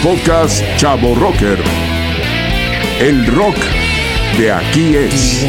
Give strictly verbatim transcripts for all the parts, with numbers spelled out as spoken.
podcast Chavo Rocker. El rock de aquí es.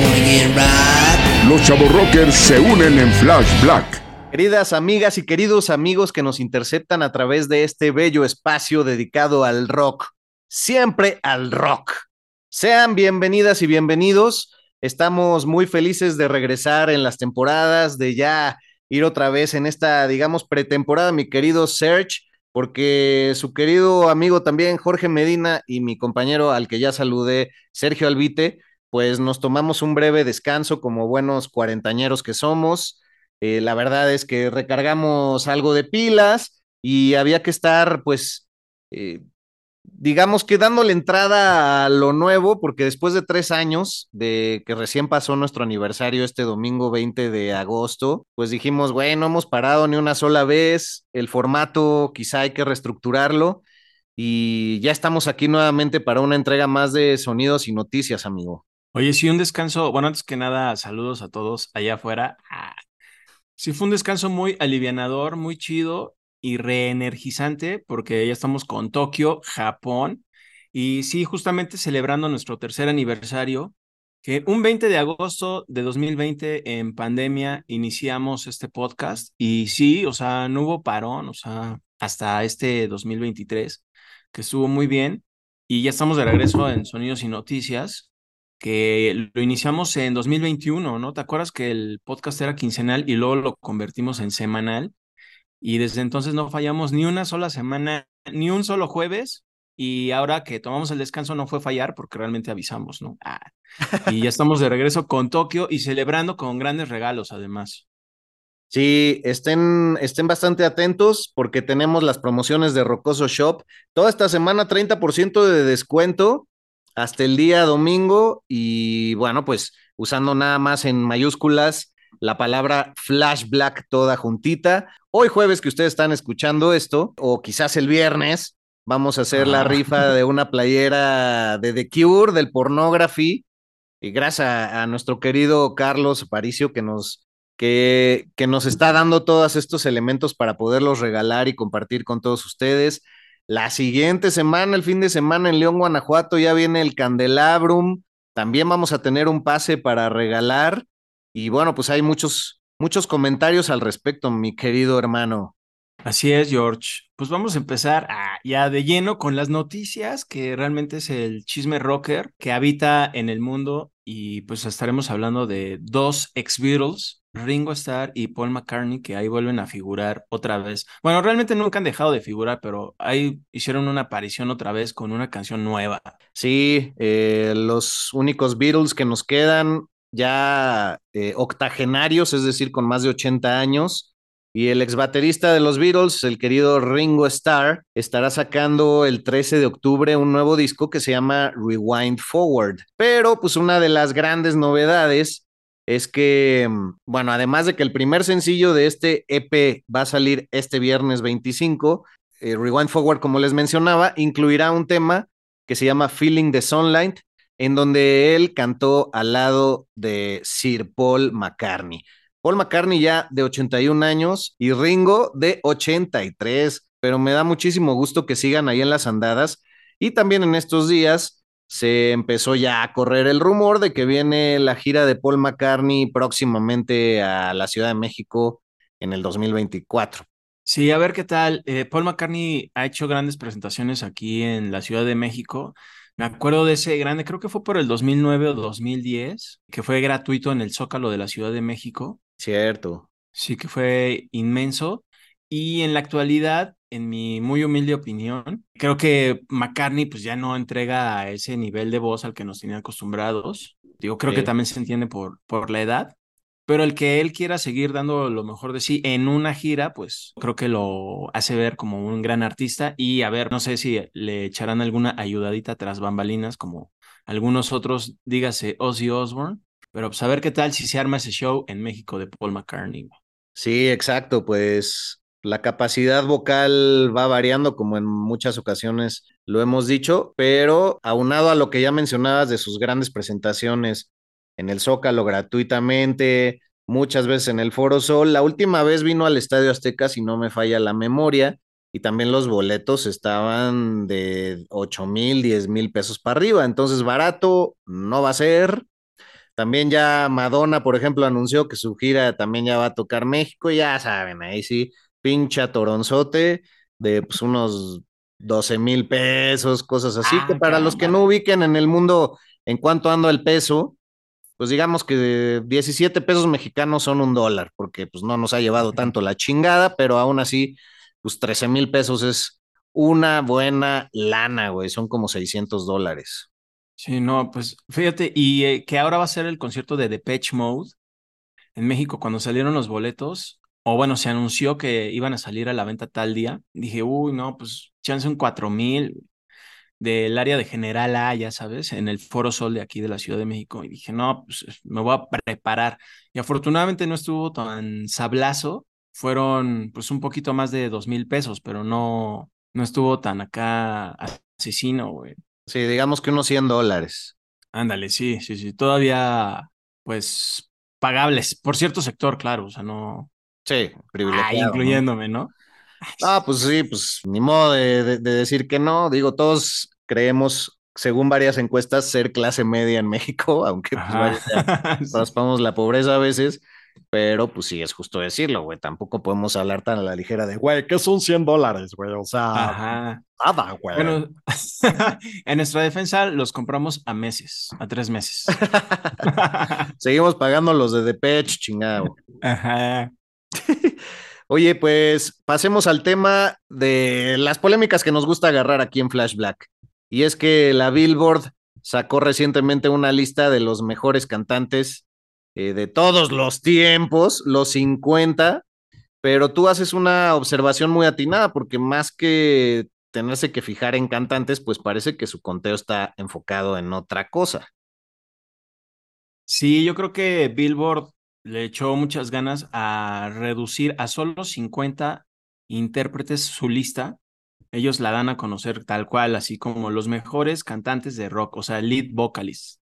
Los Chavo Rockers se unen en Flash Black. Queridas amigas y queridos amigos que nos interceptan a través de este bello espacio dedicado al rock, siempre al rock. Sean bienvenidas y bienvenidos. Estamos muy felices de regresar en las temporadas, de ya ir otra vez en esta, digamos, pretemporada, mi querido Serge, porque su querido amigo también, Jorge Medina, y mi compañero al que ya saludé, Sergio Albite, pues nos tomamos un breve descanso como buenos cuarentañeros que somos. Eh, la verdad es que recargamos algo de pilas y había que estar, pues, eh, digamos que dándole entrada a lo nuevo, porque después de tres años de que recién pasó nuestro aniversario este domingo veinte de agosto, pues dijimos, bueno, no hemos parado ni una sola vez, el formato quizá hay que reestructurarlo y ya estamos aquí nuevamente para una entrega más de sonidos y noticias, amigo. Oye, sí, un descanso, bueno, antes que nada, saludos a todos allá afuera. Ah, sí, fue un descanso muy alivianador, muy chido y reenergizante, porque ya estamos con Tokio, Japón, y sí, justamente celebrando nuestro tercer aniversario, que un veinte de agosto de dos mil veinte en pandemia iniciamos este podcast, y sí, o sea, no hubo parón, o sea, hasta este dos mil veintitrés, que estuvo muy bien, y ya estamos de regreso en Sonidos y Noticias, que lo iniciamos en dos mil veintiuno, ¿no? ¿Te acuerdas que el podcast era quincenal y luego lo convertimos en semanal? Y desde entonces no fallamos ni una sola semana, ni un solo jueves. Y ahora que tomamos el descanso no fue fallar porque realmente avisamos, ¿no? Ah, y ya estamos de regreso con Tokio y celebrando con grandes regalos, además. Sí, estén, estén bastante atentos porque tenemos las promociones de Rocoso Shop. Toda esta semana treinta por ciento de descuento hasta el día domingo y bueno, pues usando nada más en mayúsculas la palabra Flash Black toda juntita. Hoy jueves que ustedes están escuchando esto, o quizás el viernes, vamos a hacer la Ah. rifa de una playera de The Cure, del Pornography, y gracias a, a nuestro querido Carlos Aparicio que nos, que, que nos está dando todos estos elementos para poderlos regalar y compartir con todos ustedes. La siguiente semana, el fin de semana en León, Guanajuato, ya viene el Candelabrum. También vamos a tener un pase para regalar. Y bueno, pues hay muchos, muchos comentarios al respecto, mi querido hermano. Así es, George. Pues vamos a empezar ah, ya de lleno con las noticias, que realmente es el chisme rocker que habita en el mundo, y pues estaremos hablando de dos ex-Beatles, Ringo Starr y Paul McCartney, que ahí vuelven a figurar otra vez. Bueno, realmente nunca han dejado de figurar, pero ahí hicieron una aparición otra vez con una canción nueva. Sí, eh, los únicos Beatles que nos quedan ya eh, octogenarios, es decir, con más de ochenta años. Y el ex baterista de los Beatles, el querido Ringo Starr, estará sacando el trece de octubre un nuevo disco que se llama Rewind Forward. Pero pues una de las grandes novedades es que, bueno, además de que el primer sencillo de este E P va a salir este viernes veinticinco, eh, Rewind Forward, como les mencionaba, incluirá un tema que se llama Feeling the Sunlight, en donde él cantó al lado de Sir Paul McCartney. Paul McCartney ya de ochenta y un años y Ringo de ochenta y tres, pero me da muchísimo gusto que sigan ahí en las andadas. Y también en estos días se empezó ya a correr el rumor de que viene la gira de Paul McCartney próximamente a la Ciudad de México en el dos mil veinticuatro. Sí, a ver qué tal. Eh, Paul McCartney ha hecho grandes presentaciones aquí en la Ciudad de México. Me acuerdo de ese grande, creo que fue por el dos mil nueve o dos mil diez, que fue gratuito en el Zócalo de la Ciudad de México. Cierto. Sí, que fue inmenso. Y en la actualidad, en mi muy humilde opinión, creo que McCartney pues ya no entrega a ese nivel de voz al que nos tenían acostumbrados. Digo, creo que Sí. también se entiende por, por la edad, pero el que él quiera seguir dando lo mejor de sí en una gira, pues creo que lo hace ver como un gran artista. Y a ver, no sé si le echarán alguna ayudadita tras bambalinas, como algunos otros, dígase Ozzy Osbourne, pero pues a ver qué tal si se arma ese show en México de Paul McCartney. Sí, exacto, pues la capacidad vocal va variando, como en muchas ocasiones lo hemos dicho, pero aunado a lo que ya mencionabas de sus grandes presentaciones en el Zócalo gratuitamente, muchas veces en el Foro Sol, la última vez vino al Estadio Azteca, si no me falla la memoria, y también los boletos estaban de ocho mil, diez mil pesos para arriba, entonces barato no va a ser. También ya Madonna, por ejemplo, anunció que su gira también ya va a tocar México, y ya saben, ahí sí, pincha toronzote de pues, unos doce mil pesos, cosas así, que Ah, para los que caramba. no ubiquen en el mundo en cuánto anda el peso, pues digamos que diecisiete pesos mexicanos son un dólar, porque pues no nos ha llevado Ok. tanto la chingada, pero aún así, pues trece mil pesos es una buena lana, güey, son como seiscientos dólares. Sí, no, pues fíjate, y eh, que ahora va a ser el concierto de Depeche Mode en México cuando salieron los boletos, o bueno, se anunció que iban a salir a la venta tal día. Dije, uy, no, pues chance un cuatro mil del área de General A, ya sabes, en el Foro Sol de aquí de la Ciudad de México. Y dije, no, pues me voy a preparar. Y afortunadamente no estuvo tan sablazo, fueron pues un poquito más de dos mil pesos, pero no, no estuvo tan acá asesino, güey. Sí, digamos que unos cien dólares. Ándale, sí, sí, sí, todavía pues pagables por cierto sector, claro, o sea, no, Sí, ah, privilegiado, ¿no? incluyéndome, ¿no? Ah, pues sí, pues ni modo de, de- de decir que no. Digo, todos creemos, según varias encuestas, ser clase media en México, aunque pues Ajá. vaya, ya raspamos la pobreza a veces, pero pues sí, es justo decirlo, güey. Tampoco podemos hablar tan a la ligera de, güey, ¿qué son cien dólares, güey? O sea, Ajá. nada, güey. Bueno, en nuestra defensa los compramos a meses, a tres meses. Seguimos pagando los de Depeche, chingado. Ajá. Oye, pues pasemos al tema de las polémicas que nos gusta agarrar aquí en Flash Black. Y es que la Billboard sacó recientemente una lista de los mejores cantantes eh, de todos los tiempos, los cincuenta, pero tú haces una observación muy atinada porque más que tenerse que fijar en cantantes, pues parece que su conteo está enfocado en otra cosa. Sí, yo creo que Billboard le echó muchas ganas a reducir a solo cincuenta intérpretes su lista. Ellos la dan a conocer tal cual, así como los mejores cantantes de rock, o sea, lead vocalists.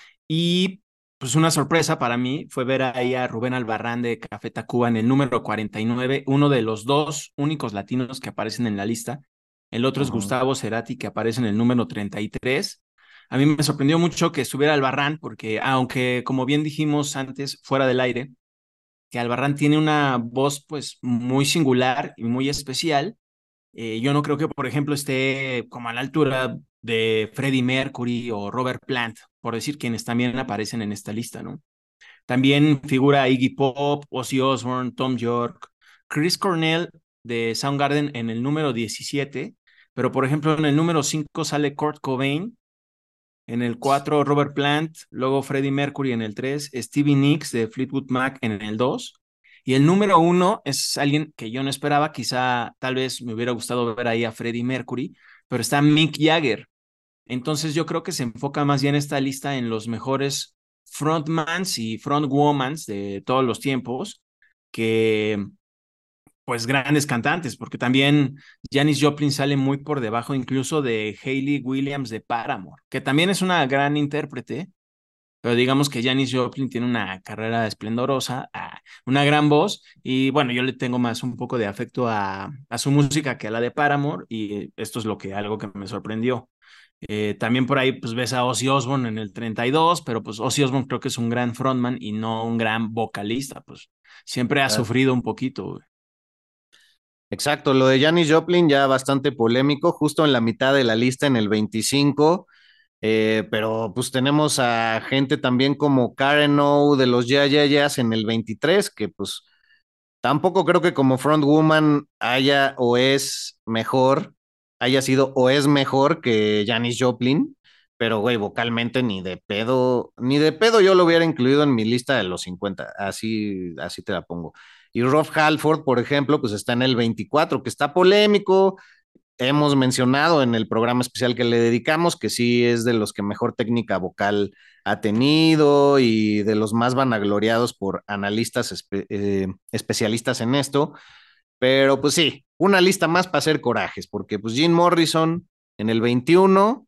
Y pues una sorpresa para mí fue ver ahí a Rubén Albarrán de Café Tacuba en el número cuarenta y nueve, uno de los dos únicos latinos que aparecen en la lista. El otro es Ujú. Gustavo Cerati, que aparece en el número treinta y tres. A mí me sorprendió mucho que estuviera Albarrán, porque aunque, como bien dijimos antes, fuera del aire, que Albarrán tiene una voz pues muy singular y muy especial, eh, yo no creo que, por ejemplo, esté como a la altura de Freddie Mercury o Robert Plant, por decir quienes también aparecen en esta lista, ¿no? También figura Iggy Pop, Ozzy Osbourne, Tom York, Chris Cornell de Soundgarden en el número diecisiete, pero por ejemplo en el número cinco sale Kurt Cobain, en el cuatro Robert Plant, luego Freddie Mercury en el tres, Stevie Nicks de Fleetwood Mac en el dos, y el número uno es alguien que yo no esperaba, quizá tal vez me hubiera gustado ver ahí a Freddie Mercury, pero está Mick Jagger. Entonces yo creo que se enfoca más bien esta lista en los mejores frontmans y frontwomans de todos los tiempos, que pues grandes cantantes, porque también Janis Joplin sale muy por debajo incluso de Hayley Williams de Paramore, que también es una gran intérprete, pero digamos que Janis Joplin tiene una carrera esplendorosa, ah, una gran voz, y bueno, yo le tengo más un poco de afecto a, a su música que a la de Paramore, y esto es lo que algo que me sorprendió. Eh, también por ahí pues ves a Ozzy Osbourne en el treinta y dos, pero pues Ozzy Osbourne creo que es un gran frontman y no un gran vocalista, pues siempre ha Ah, sufrido un poquito, güey. exacto, lo de Janis Joplin ya bastante polémico, justo en la mitad de la lista, en el veinticinco. Eh, pero pues tenemos a gente también como Karen O de los Ya Ya Yeahs en el veintitrés, que pues tampoco creo que como frontwoman haya o es mejor, haya sido o es mejor que Janis Joplin, pero güey, vocalmente ni de pedo, ni de pedo yo lo hubiera incluido en mi lista de los cincuenta, así, así te la pongo. Y Rob Halford, por ejemplo, pues está en el veinticuatro, que está polémico. Hemos mencionado en el programa especial que le dedicamos que sí es de los que mejor técnica vocal ha tenido y de los más vanagloriados por analistas espe eh, especialistas en esto, pero pues sí, una lista más para hacer corajes, porque pues Jim Morrison en el veintiuno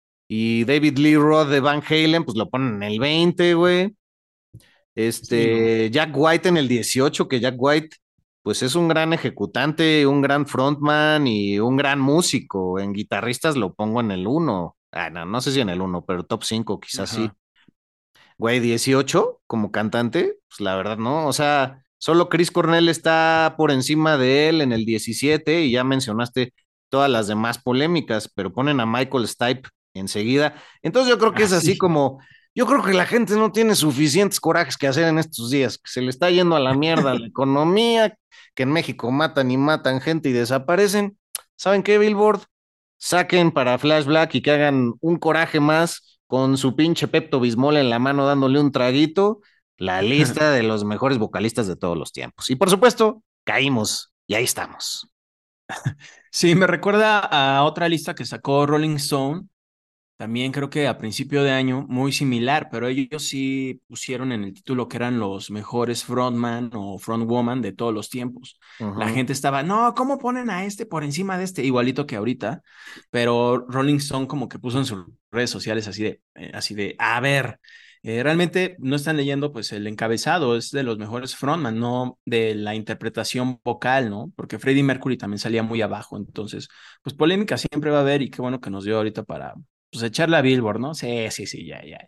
y David Lee Roth de Van Halen pues lo ponen en el veinte, güey. Sí, no. Este, Jack White en el dieciocho, que Jack White pues es un gran ejecutante, un gran frontman y un gran músico. En guitarristas lo pongo en el uno. Ah, no, no sé si en el uno, pero top cinco quizás sí. Ajá. Güey, dieciocho como cantante, pues la verdad no. O sea, solo Chris Cornell está por encima de él en el diecisiete y ya mencionaste todas las demás polémicas, pero ponen a Michael Stipe enseguida. Entonces yo creo que Ah, es así sí. como, yo creo que la gente no tiene suficientes corajes que hacer en estos días, que se le está yendo a la mierda la economía, que en México matan y matan gente y desaparecen. ¿Saben qué, Billboard? Saquen para Flash Black y que hagan un coraje más con su pinche Pepto Bismol en la mano dándole un traguito, la lista de los mejores vocalistas de todos los tiempos. Y por supuesto, caímos y ahí estamos. Sí, me recuerda a otra lista que sacó Rolling Stone, también creo que a principio de año, muy similar, pero ellos sí pusieron en el título que eran los mejores frontman o frontwoman de todos los tiempos. La Ujú. gente estaba, no, ¿cómo ponen a este por encima de este? Igualito que ahorita, pero Rolling Stone como que puso en sus redes sociales así de, eh, así de, a ver, eh, realmente no están leyendo pues el encabezado, es de los mejores frontman, no de la interpretación vocal, ¿no? Porque Freddie Mercury también salía muy abajo, entonces, pues polémica siempre va a haber y qué bueno que nos dio ahorita para pues echarle a Billboard, ¿no? Sí, sí, sí, ya, ya.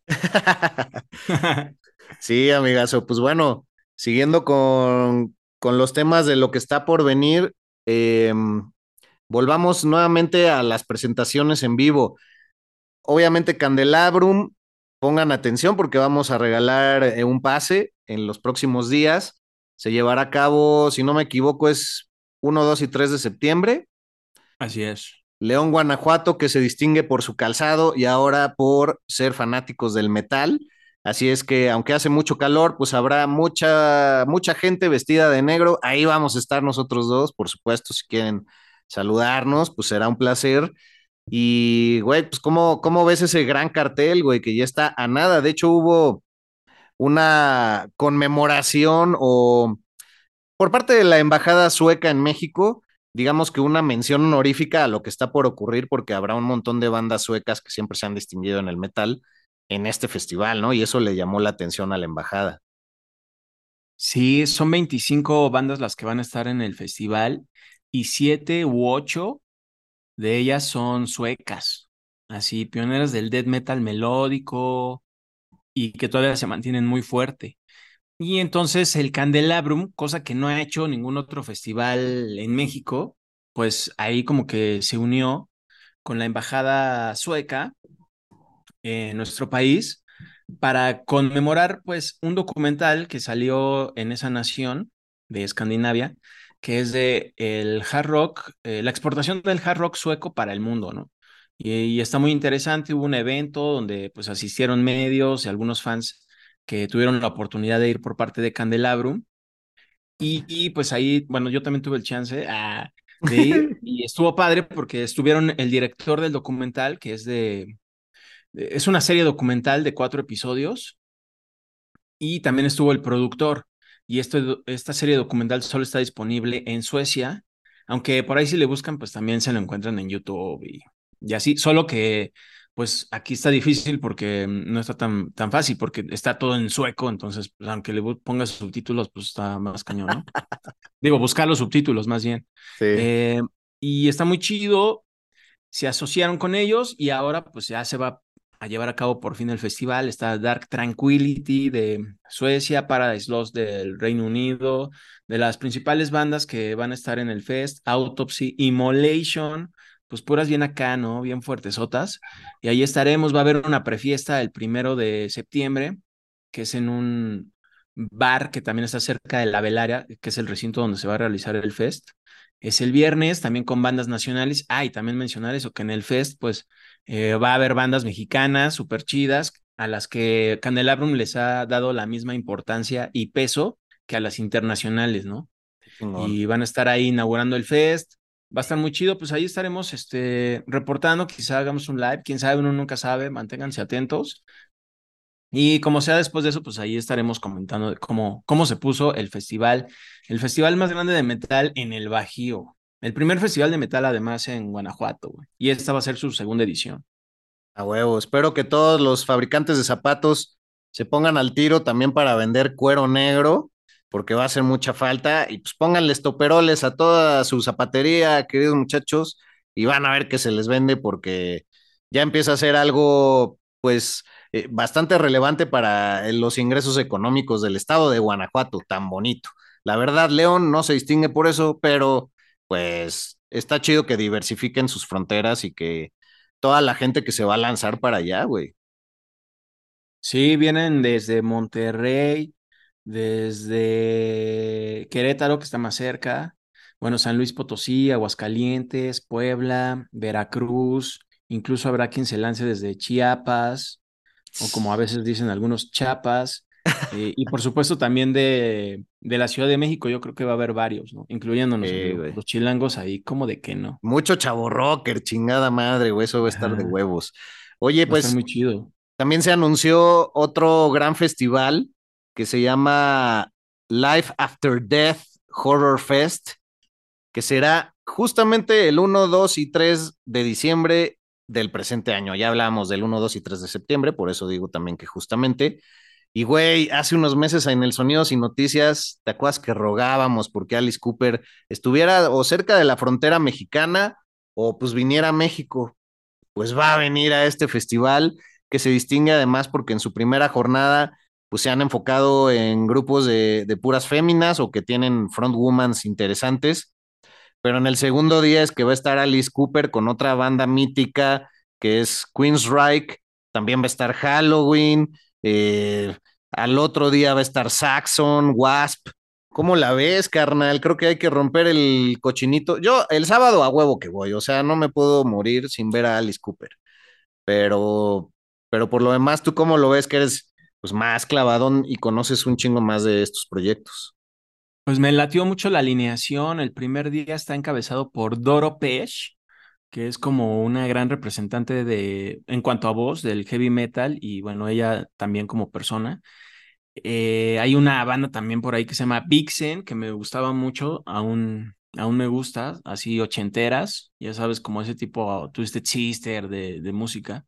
Sí, amigazo. Pues bueno, siguiendo con, con los temas de lo que está por venir, eh, volvamos nuevamente a las presentaciones en vivo. Obviamente, Candelabrum, pongan atención porque vamos a regalar eh, un pase en los próximos días. Se llevará a cabo, si no me equivoco, es uno, dos y tres de septiembre. Así es. León, Guanajuato, que se distingue por su calzado y ahora por ser fanáticos del metal. Así es que, aunque hace mucho calor, pues habrá mucha, mucha gente vestida de negro. Ahí vamos a estar nosotros dos, por supuesto, si quieren saludarnos, pues será un placer. Y, güey, pues, ¿cómo, cómo ves ese gran cartel, güey, que ya está a nada? De hecho, hubo una conmemoración o por parte de la Embajada Sueca en México, digamos que una mención honorífica a lo que está por ocurrir, porque habrá un montón de bandas suecas que siempre se han distinguido en el metal en este festival, ¿no? Y eso le llamó la atención a la embajada. Sí, son veinticinco bandas las que van a estar en el festival y siete u ocho de ellas son suecas, así pioneras del death metal melódico y que todavía se mantienen muy fuerte. Y entonces el Candelabrum, cosa que no ha hecho ningún otro festival en México, pues ahí como que se unió con la embajada sueca en nuestro país para conmemorar pues un documental que salió en esa nación de Escandinavia, que es de el hard rock, eh, la exportación del hard rock sueco para el mundo, ¿no? Y, y está muy interesante, hubo un evento donde pues asistieron medios y algunos fans que tuvieron la oportunidad de ir por parte de Candelabrum y, y, pues ahí, bueno, yo también tuve el chance ah, de ir y estuvo padre porque estuvieron el director del documental, que es de, es una serie documental de cuatro episodios y también estuvo el productor. Y esto, esta serie documental solo está disponible en Suecia, aunque por ahí si le buscan, pues también se lo encuentran en YouTube y, y así, solo que pues aquí está difícil porque no está tan, tan fácil, porque está todo en sueco, entonces pues, aunque le pongas subtítulos, pues está más cañón, ¿no? Digo, buscar los subtítulos más bien. Sí. Eh, y está muy chido, se asociaron con ellos y ahora pues ya se va a llevar a cabo por fin el festival. Está Dark Tranquility de Suecia, Paradise Lost del Reino Unido, de las principales bandas que van a estar en el fest, Autopsy, Immolation, pues puras bien acá, ¿no? Bien fuertesotas. Y ahí estaremos, va a haber una prefiesta el primero de septiembre, que es en un bar que también está cerca de la Velaria, que es el recinto donde se va a realizar el fest. Es el viernes, también con bandas nacionales. Ah, y también mencionar eso, que en el Fest, pues, eh, va a haber bandas mexicanas súper chidas, a las que Candelabrum les ha dado la misma importancia y peso que a las internacionales, ¿no? Qué chingón. Y van a estar ahí inaugurando el Fest. Va a estar muy chido, pues ahí estaremos este, reportando, quizá hagamos un live, quién sabe, uno nunca sabe, manténganse atentos. Y como sea después de eso, pues ahí estaremos comentando de cómo, cómo se puso el festival, el festival más grande de metal en el Bajío. El primer festival de metal, además, en Guanajuato, güey. Y esta va a ser su segunda edición. A huevo. Espero que todos los fabricantes de zapatos se pongan al tiro también para vender cuero negro porque va a hacer mucha falta. Y pues pónganle estoperoles a toda su zapatería, queridos muchachos, y van a ver que se les vende porque ya empieza a ser algo, pues, eh, bastante relevante para eh, los ingresos económicos del estado de Guanajuato, tan bonito. La verdad, León no se distingue por eso, pero pues está chido que diversifiquen sus fronteras y que toda la gente que se va a lanzar para allá, güey. Sí, vienen desde Monterrey, desde Querétaro, que está más cerca, bueno, San Luis Potosí, Aguascalientes, Puebla, Veracruz, incluso habrá quien se lance desde Chiapas, o como a veces dicen algunos, Chiapas, eh, y por supuesto también de, de la Ciudad de México, yo creo que va a haber varios, ¿no? Incluyéndonos, Sí, amigo. güey. Los chilangos ahí, ¿cómo de que no? Mucho chavo rocker, chingada madre, güey, eso va a estar de Ajá, huevos. Oye, va a estar pues muy chido. también se anunció otro gran festival que se llama Life After Death Horror Fest, que será justamente el uno, dos y tres de diciembre del presente año. Ya hablábamos del uno, dos y tres de septiembre, por eso digo también que justamente. Y güey, hace unos meses en el Sonidos y Noticias, ¿te acuerdas que rogábamos porque Alice Cooper estuviera o cerca de la frontera mexicana o pues viniera a México? Pues va a venir a este festival que se distingue además porque en su primera jornada pues se han enfocado en grupos de, de puras féminas o que tienen frontwomans interesantes, pero en el segundo día es que va a estar Alice Cooper con otra banda mítica que es Queensryche, también va a estar Halloween, eh, al otro día va a estar Saxon, Wasp. ¿Cómo la ves, carnal? Creo que hay que romper el cochinito. Yo el sábado a huevo que voy, o sea, no me puedo morir sin ver a Alice Cooper, pero, pero por lo demás, ¿tú cómo lo ves que eres pues más clavadón y conoces un chingo más de estos proyectos? Pues me latió mucho la alineación. El primer día está encabezado por Doro Pesch, que es como una gran representante de, en cuanto a voz, del heavy metal y bueno, ella también como persona. Eh, hay una banda también por ahí que se llama Vixen, que me gustaba mucho, aún, aún me gusta, así ochenteras, ya sabes, como ese tipo Twisted Sister de, de música.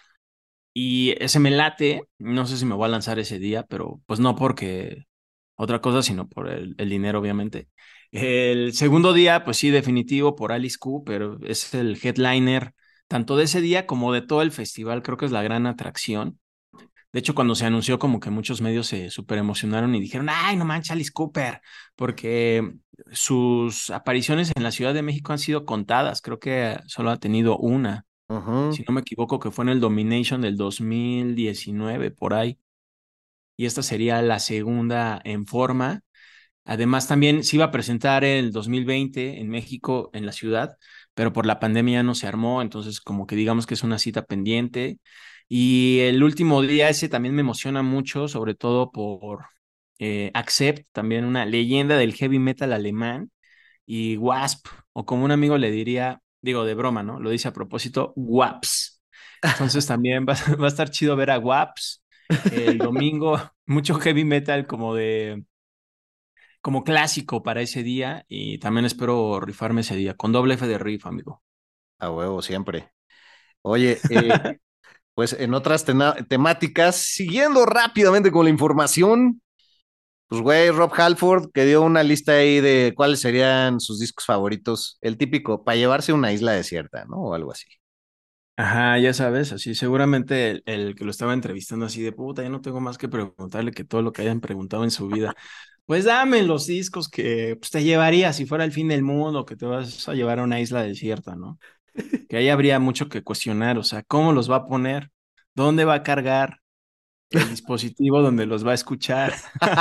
Y ese me late, no sé si me voy a lanzar ese día, pero pues no porque otra cosa, sino por el, el dinero, obviamente. El segundo día, pues sí, definitivo, por Alice Cooper, es el headliner tanto de ese día como de todo el festival, creo que es la gran atracción. De hecho, cuando se anunció, como que muchos medios se súper emocionaron y dijeron, ay, no manches, Alice Cooper, porque sus apariciones en la Ciudad de México han sido contadas, creo que solo ha tenido una, Ujú. si no me equivoco, que fue en el Domination del dos mil diecinueve, por ahí, y esta sería la segunda en forma. Además, también se iba a presentar el dos mil veinte en México, en la ciudad, pero por la pandemia ya no se armó, entonces como que digamos que es una cita pendiente. Y el último día ese también me emociona mucho, sobre todo por eh, Accept, también una leyenda del heavy metal alemán, y Wasp, o como un amigo le diría, digo de broma, ¿no? Lo dice a propósito, Waps. Entonces también va, va a estar chido ver a Waps el domingo, mucho heavy metal como de como clásico para ese día y también espero rifarme ese día con doble F de rifa, amigo. A huevo, siempre. Oye, eh, pues en otras tena- temáticas, siguiendo rápidamente con la información, pues güey, Rob Halford que dio una lista ahí de cuáles serían sus discos favoritos, el típico, para llevarse a una isla desierta, ¿no? O algo así. Ajá, ya sabes, así seguramente el, el que lo estaba entrevistando así de puta, ya no tengo más que preguntarle que todo lo que hayan preguntado en su vida. Pues dame los discos que pues, te llevaría si fuera el fin del mundo, que te vas a llevar a una isla desierta, ¿no? Que ahí habría mucho que cuestionar, o sea, ¿cómo los va a poner? ¿Dónde va a cargar el dispositivo donde los va a escuchar?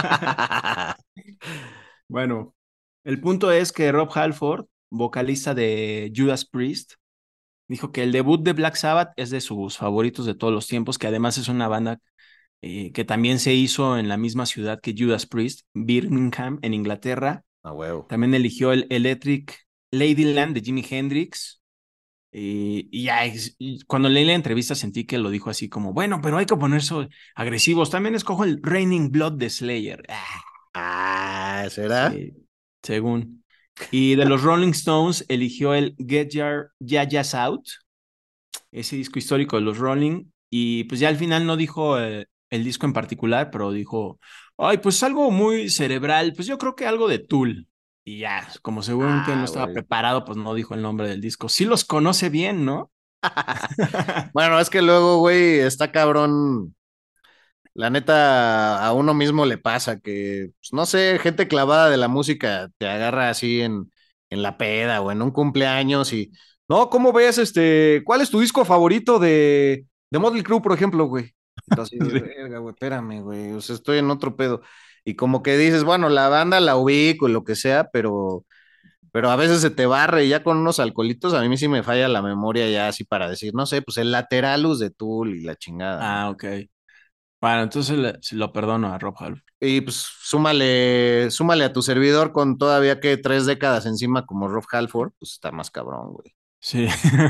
Bueno, el punto es que Rob Halford, vocalista de Judas Priest, dijo que el debut de Black Sabbath es de sus favoritos de todos los tiempos, que además es una banda eh, que también se hizo en la misma ciudad que Judas Priest, Birmingham, en Inglaterra. A huevo. También eligió el Electric Ladyland de Jimi Hendrix. Y, y ya, es- y cuando leí la entrevista sentí que lo dijo así como, bueno, pero hay que ponerse agresivos. También escojo el Raining Blood de Slayer. Ah, Ah, ¿será? sí, según. Y de los Rolling Stones eligió el Get Your Ya Out, ese disco histórico de los Rolling. Y pues ya al final no dijo eh, el disco en particular, pero dijo, ay, pues algo muy cerebral, pues yo creo que algo de Tool. Y ya, como seguramente no Ah, estaba güey. preparado, pues no dijo el nombre del disco. Sí los conoce bien, ¿no? Bueno, es que luego, güey, está cabrón. La neta, a uno mismo le pasa que, pues, no sé, gente clavada de la música te agarra así en, en la peda o en un cumpleaños y, no, ¿cómo ves este? ¿Cuál es tu disco favorito de, de Motley Crue, por ejemplo, güey? Entonces, de Sí. verga, güey, espérame, güey, o sea, estoy en otro pedo. Y como que dices, bueno, la banda la ubico y lo que sea, pero, pero a veces se te barre y ya con unos alcoholitos, a mí sí me falla la memoria ya así para decir, no sé, pues el Lateralus de Tool y la chingada, ¿no? Ah, ok. Bueno, entonces le- se lo perdono a Rob Halford. Y pues súmale, súmale a tu servidor con todavía que tres décadas encima como Rob Halford, pues está más cabrón, güey. Sí.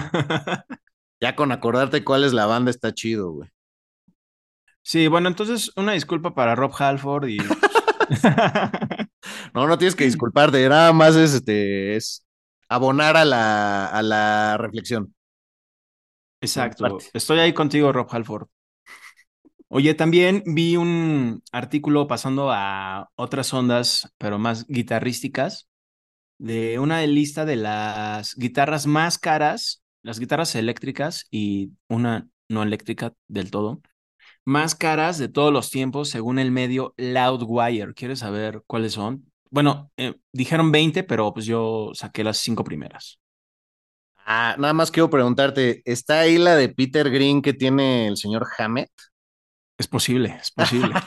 Ya con acordarte cuál es la banda está chido, güey. Sí, bueno, entonces una disculpa para Rob Halford y pues, No, no tienes que disculparte, nada más es, este, es abonar a la, a la reflexión de mi exacto. parte. Estoy ahí contigo, Rob Halford. Oye, también vi un artículo pasando a otras ondas, pero más guitarrísticas, de una lista de las guitarras más caras, las guitarras eléctricas y una no eléctrica del todo, más caras de todos los tiempos según el medio Loudwire. ¿Quieres saber cuáles son? Bueno, eh, dijeron veinte, pero pues yo saqué las cinco primeras. Ah, nada más quiero preguntarte, ¿está ahí la de Peter Green que tiene el señor Hammett? Es posible, es posible.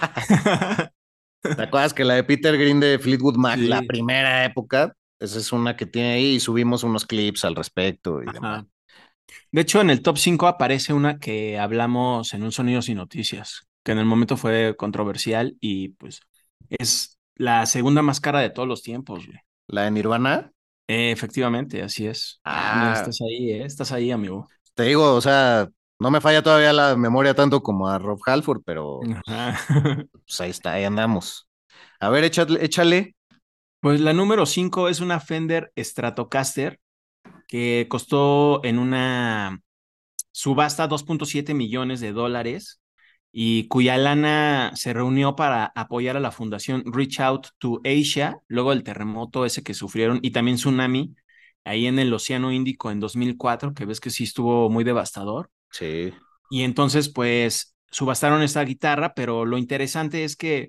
¿Te acuerdas que la de Peter Green de Fleetwood Mac, la Sí. primera época? Esa es una que tiene ahí y subimos unos clips al respecto y demás. Ajá. De hecho, en el top cinco aparece una que hablamos en un Sonidos y Noticias, que en el momento fue controversial y pues es la segunda más cara de todos los tiempos, güey. La de Nirvana. Eh, efectivamente, así es. Ah, mira, Ah, estás ahí, ¿eh? Estás ahí, amigo. te digo, o sea, no me falla todavía la memoria tanto como a Rob Halford, pero Ajá. pues ahí está, ahí andamos. A ver, échale, échale. Pues la número cinco es una Fender Stratocaster que costó en una subasta dos punto siete millones de dólares y cuya lana se reunió para apoyar a la fundación Reach Out to Asia, luego del terremoto ese que sufrieron y también tsunami ahí en el Océano Índico en dos mil cuatro, que ves que sí estuvo muy devastador. Sí. Y entonces, pues, subastaron esta guitarra, pero lo interesante es que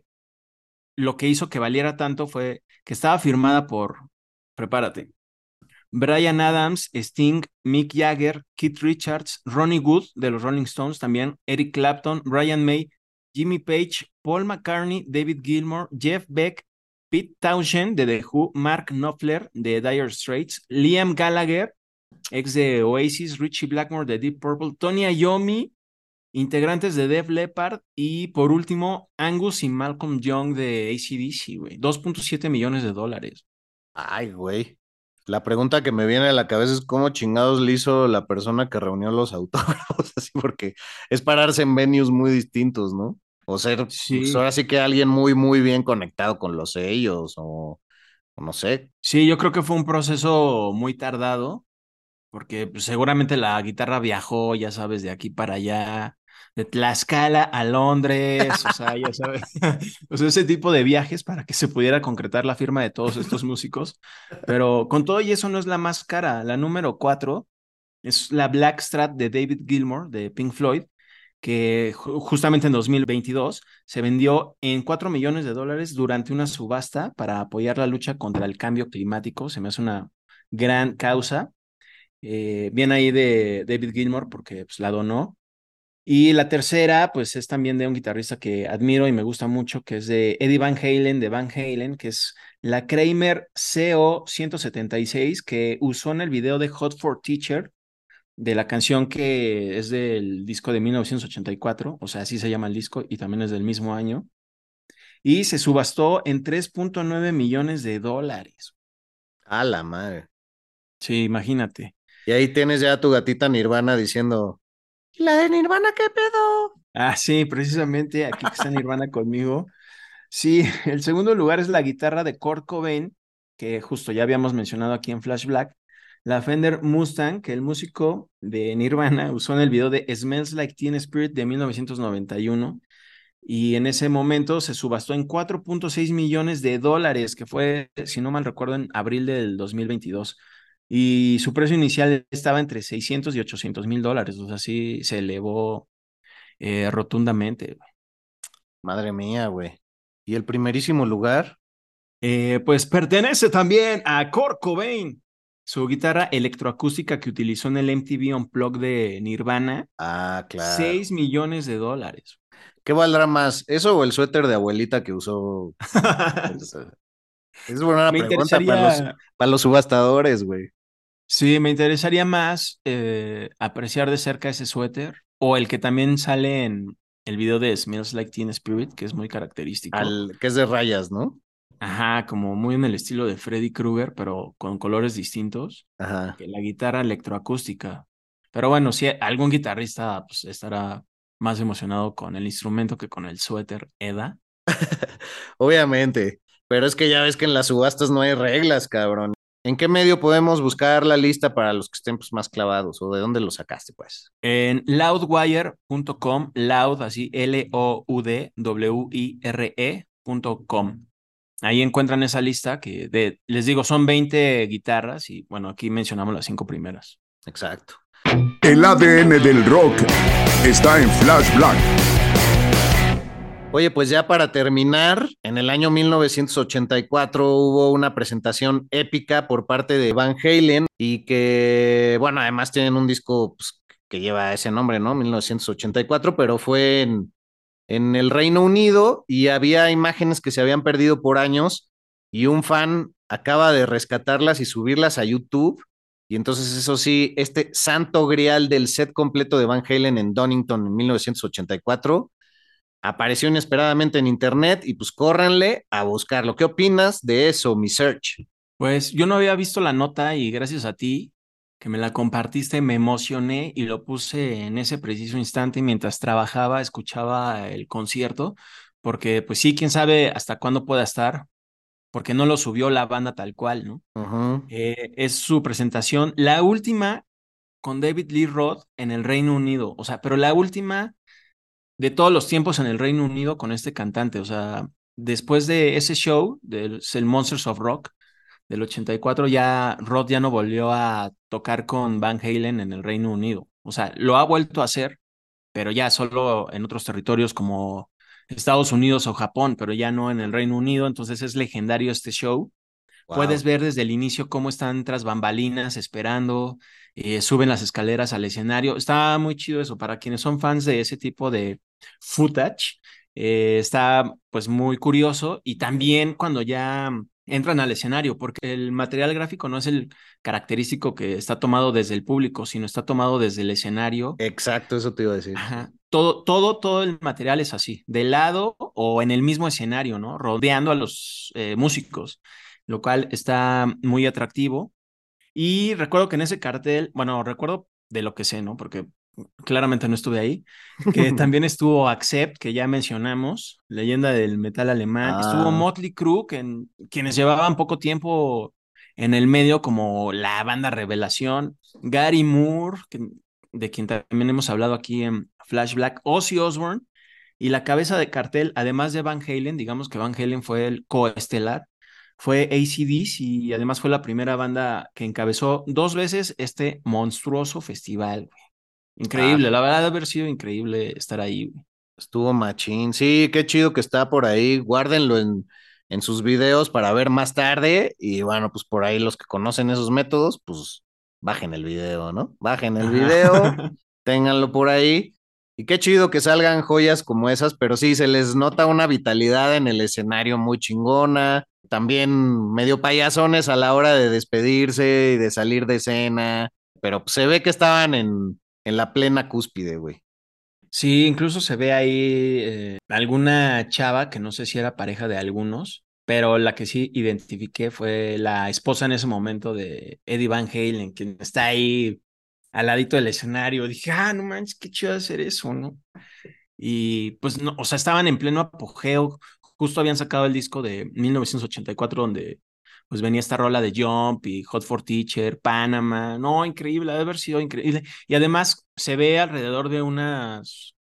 lo que hizo que valiera tanto fue que estaba firmada por, prepárate, Bryan Adams, Sting, Mick Jagger, Keith Richards, Ronnie Wood de los Rolling Stones también, Eric Clapton, Brian May, Jimmy Page, Paul McCartney, David Gilmour, Jeff Beck, Pete Townshend de The Who, Mark Knopfler de Dire Straits, Liam Gallagher, ex de Oasis, Richie Blackmore de Deep Purple, Tony Iommi, integrantes de Def Leppard y por último Angus y Malcolm Young de A C D C, güey, dos punto siete millones de dólares. Ay, güey. La pregunta que me viene a la cabeza es cómo chingados le hizo la persona que reunió los autógrafos, así porque es pararse en venues muy distintos, ¿no? O ser, pues Sí, ahora sí que alguien muy, muy bien conectado con los sellos, o, o no sé. sí, yo creo que fue un proceso muy tardado porque pues, seguramente la guitarra viajó, ya sabes, de aquí para allá, de Tlaxcala a Londres, o sea, ya sabes, o sea, ese tipo de viajes para que se pudiera concretar la firma de todos estos músicos. Pero con todo y eso no es la más cara. La número cuatro es la Black Strat de David Gilmour de Pink Floyd, que ju- justamente en dos mil veintidós se vendió en cuatro millones de dólares durante una subasta para apoyar la lucha contra el cambio climático. Se me hace una gran causa. Eh, bien ahí de David Gilmour porque pues, la donó. Y la tercera, pues es también de un guitarrista que admiro y me gusta mucho, que es de Eddie Van Halen, de Van Halen, que es la Kramer C O ciento setenta y seis, que usó en el video de Hot for Teacher, de la canción que es del disco de mil novecientos ochenta y cuatro, o sea, así se llama el disco y también es del mismo año. Y se subastó en tres punto nueve millones de dólares. A la madre. Sí, imagínate. Y ahí tienes ya a tu gatita Nirvana diciendo, ¿y la de Nirvana qué pedo? Ah, sí, precisamente aquí que está Nirvana conmigo. Sí, el segundo lugar es la guitarra de Kurt Cobain, que justo ya habíamos mencionado aquí en Flash Black. La Fender Mustang, que el músico de Nirvana usó en el video de Smells Like Teen Spirit de mil novecientos noventa y uno. y en ese momento se subastó en cuatro punto seis millones de dólares, que fue, si no mal recuerdo, en abril del dos mil veintidós. Y su precio inicial estaba entre seiscientos y ochocientos mil dólares, o sea, sí se elevó eh, rotundamente. Madre mía, güey. ¿Y el primerísimo lugar? Eh, pues pertenece también a Kurt Cobain. Su guitarra electroacústica que utilizó en el M T V Unplugged de Nirvana, Ah, claro. seis millones de dólares. ¿Qué valdrá más? ¿Eso o el suéter de abuelita que usó? Es buena Me pregunta para los, interesaría, para los subastadores, güey. sí, me interesaría más eh, apreciar de cerca ese suéter o el que también sale en el video de Smells Like Teen Spirit, que es muy característico. Al que es de rayas, ¿no? Ajá, como muy en el estilo de Freddy Krueger, pero con colores distintos Ajá. que la guitarra electroacústica. Pero bueno, si algún guitarrista pues, estará más emocionado con el instrumento que con el suéter Eda. Obviamente. Pero es que ya ves que en las subastas no hay reglas, cabrón. ¿En qué medio podemos buscar la lista para los que estén pues, más clavados? ¿O de dónde lo sacaste, pues? En loudwire punto com, loud, así L O U D W I R E punto com. Ahí encuentran esa lista que de, les digo, son veinte guitarras y bueno, aquí mencionamos las cinco primeras. Exacto. El A D N del rock está en Flash Black. Oye, pues ya para terminar, en el año mil novecientos ochenta y cuatro hubo una presentación épica por parte de Van Halen y que, bueno, además tienen un disco pues, que lleva ese nombre, ¿no? mil novecientos ochenta y cuatro, pero fue en, en el Reino Unido y había imágenes que se habían perdido por años y un fan acaba de rescatarlas y subirlas a YouTube. Y entonces, eso sí, este santo grial del set completo de Van Halen en Donington en mil novecientos ochenta y cuatro apareció inesperadamente en internet y pues córranle a buscarlo. ¿Qué opinas de eso, mi search? Pues yo no había visto la nota y gracias a ti que me la compartiste me emocioné y lo puse en ese preciso instante mientras trabajaba, escuchaba el concierto, porque pues sí, quién sabe hasta cuándo pueda estar, porque no lo subió la banda tal cual, ¿no? Uh -huh. Eh, es su presentación, la última con David Lee Roth en el Reino Unido, o sea, pero la última de todos los tiempos en el Reino Unido con este cantante, o sea, después de ese show, del el Monsters of Rock del ochenta y cuatro, ya Roth ya no volvió a tocar con Van Halen en el Reino Unido, o sea, lo ha vuelto a hacer, pero ya solo en otros territorios como Estados Unidos o Japón, pero ya no en el Reino Unido, entonces es legendario este show. Puedes Wow. ver desde el inicio cómo están tras bambalinas esperando, eh, suben las escaleras al escenario. Está muy chido eso. Para quienes son fans de ese tipo de footage, eh, está pues muy curioso. Y también cuando ya entran al escenario, porque el material gráfico no es el característico que está tomado desde el público, sino está tomado desde el escenario. Exacto, eso te iba a decir. Ajá. Todo, todo, todo el material es así, de lado o en el mismo escenario, ¿no? Rodeando a los eh, músicos, lo cual está muy atractivo. Y recuerdo que en ese cartel, bueno, recuerdo de lo que sé, ¿no? Porque claramente no estuve ahí, que también estuvo Accept, que ya mencionamos, leyenda del metal alemán. Estuvo Ah, Motley Crue, que en- quienes llevaban poco tiempo en el medio como la banda Revelación, Gary Moore, que- de quien también hemos hablado aquí en Flash Black, Ozzy Osbourne, y la cabeza de cartel, además de Van Halen, digamos que Van Halen fue el coestelar, fue A C/D C y además fue la primera banda que encabezó dos veces este monstruoso festival, güey. ah, Increíble, la verdad debe haber sido increíble estar ahí, güey. estuvo machín. Sí, qué chido que está por ahí. Guárdenlo en, en sus videos para ver más tarde. Y bueno, pues por ahí los que conocen esos métodos, pues bajen el video, ¿no? Bajen el Ajá. video, ténganlo por ahí. Y qué chido que salgan joyas como esas, pero sí, se les nota una vitalidad en el escenario muy chingona. También medio payasones a la hora de despedirse y de salir de escena. Pero pues, se ve que estaban en, en la plena cúspide, güey. Sí, incluso se ve ahí eh, alguna chava que no sé si era pareja de algunos, pero la que sí identifiqué fue la esposa en ese momento de Eddie Van Halen, quien está ahí al ladito del escenario. Dije, ah, no manches, qué chido hacer eso, ¿no? Y pues, no, o sea, estaban en pleno apogeo. Justo habían sacado el disco de mil novecientos ochenta y cuatro donde pues venía esta rola de Jump y Hot for Teacher, Panama. No, increíble, ha de haber sido increíble. Y además se ve alrededor de unas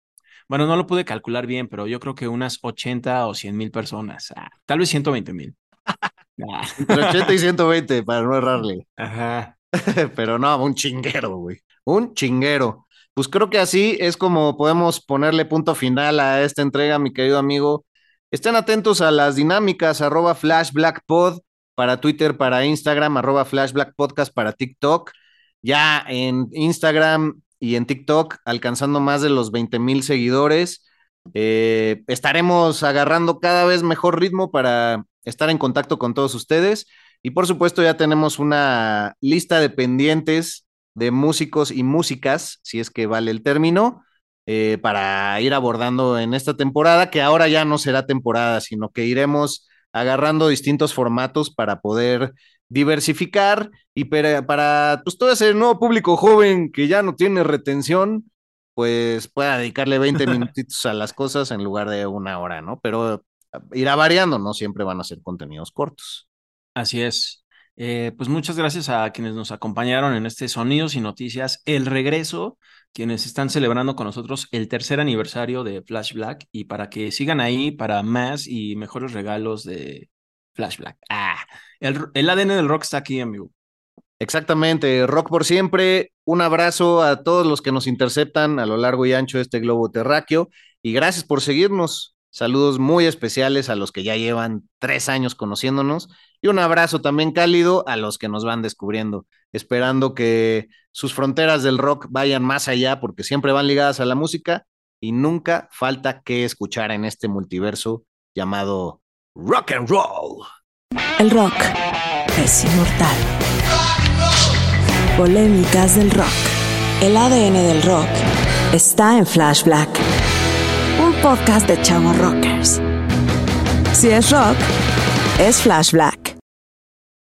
Bueno, no lo pude calcular bien, pero yo creo que unas ochenta o cien mil personas. Ah, tal vez ciento veinte mil. Ah. Entre ochenta y ciento veinte, para no errarle. Ajá. Pero no, un chinguero, güey. Un chinguero. Pues creo que así es como podemos ponerle punto final a esta entrega, mi querido amigo. Estén atentos a las dinámicas, arroba flashblackpod para Twitter, para Instagram, arroba flashblackpodcast para TikTok. Ya en Instagram y en TikTok alcanzando más de los veinte mil seguidores. Eh, estaremos agarrando cada vez mejor ritmo para estar en contacto con todos ustedes. Y por supuesto ya tenemos una lista de pendientes de músicos y músicas, si es que vale el término, eh, para ir abordando en esta temporada, que ahora ya no será temporada, sino que iremos agarrando distintos formatos para poder diversificar y para, para pues, todo ese nuevo público joven que ya no tiene retención, pues pueda dedicarle veinte minutitos a las cosas en lugar de una hora, ¿no? Pero irá variando, no siempre van a ser contenidos cortos. Así es. Eh, pues muchas gracias a quienes nos acompañaron en este Sonidos y Noticias, el regreso, quienes están celebrando con nosotros el tercer aniversario de Flash Black y para que sigan ahí para más y mejores regalos de Flash Black. Ah, el, el A D N del rock está aquí, amigo. Exactamente, rock por siempre. Un abrazo a todos los que nos interceptan a lo largo y ancho de este globo terráqueo y gracias por seguirnos. Saludos muy especiales a los que ya llevan tres años conociéndonos y un abrazo también cálido a los que nos van descubriendo, esperando que sus fronteras del rock vayan más allá porque siempre van ligadas a la música y nunca falta que escuchar en este multiverso llamado rock and roll. El rock es inmortal. Polémicas del rock. El A D N del rock está en Flash Black. Un podcast de chavos rockers. Si es rock, es Flash Black.